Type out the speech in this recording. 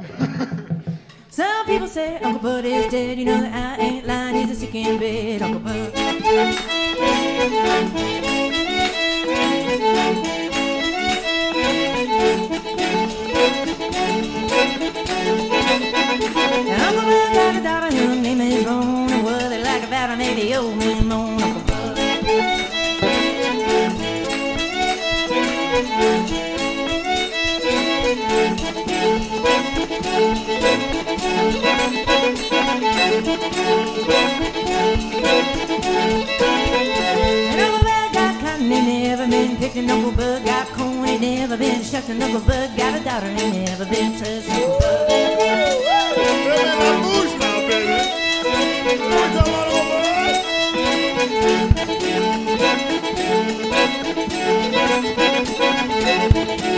Some people say Uncle Bud is dead. You know that I ain't lying. He's a sick in bed, Uncle Bud. Uncle Bud got a daughter whose name is Roan, and what they like about her made the old man moan, Uncle Bud. And Uncle Bud got cotton, he never been picked, and Uncle Bud got corn, he never been shucked, and Uncle Bud got a daughter, he never been touched, Uncle Bud. La bouche now, baby. Come on, Uncle Bud.